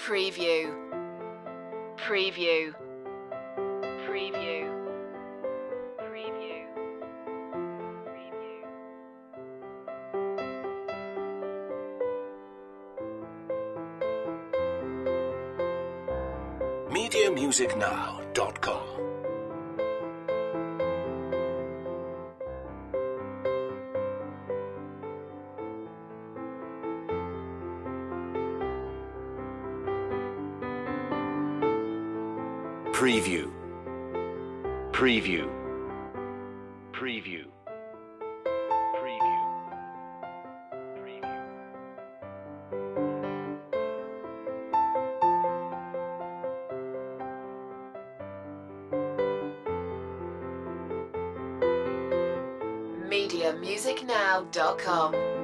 Preview. Preview. Preview. Preview. Preview. MediaMusicNow.com. Preview. Preview. Preview. Preview. Preview. MediaMusicNow.com.